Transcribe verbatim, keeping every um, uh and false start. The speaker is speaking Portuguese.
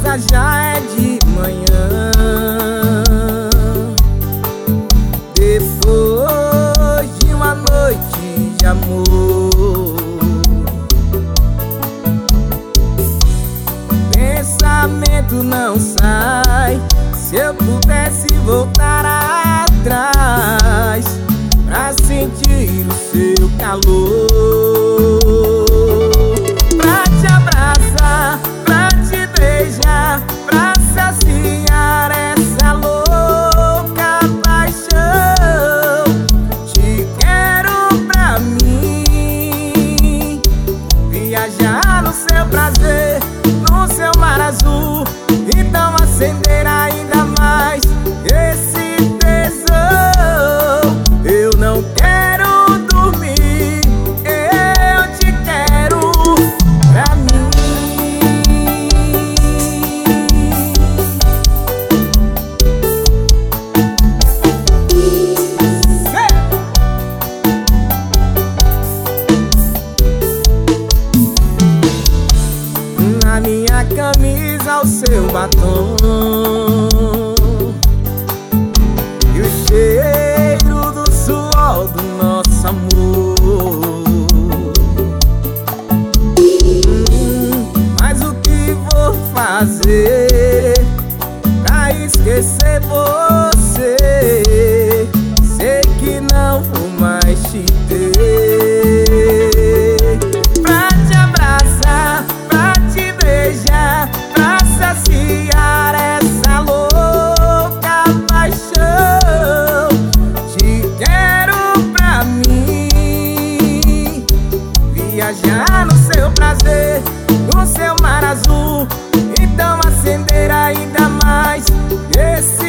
casa já é de manhã. Depois de uma noite de amor, pensamento não sai. Se eu pudesse voltar atrás pra sentir o seu calor, pra te abraçar, pra te beijar, pra saciar essa louca paixão. Te quero pra mim, viajar no seu prazer, no seu mar azul. Então acender ainda mais esse tesão. Eu não quero dormir, eu te quero pra mim. Na minha camisa o seu batom e o cheiro do suor do nosso amor. hum, Mas o que vou fazer pra esquecer você? Sei que não vou mais te ter, pra te abraçar, pra te beijar, pra saciar essa louca paixão. Te quero pra mim, viajar no seu prazer, no seu mar azul. Então acender ainda mais esse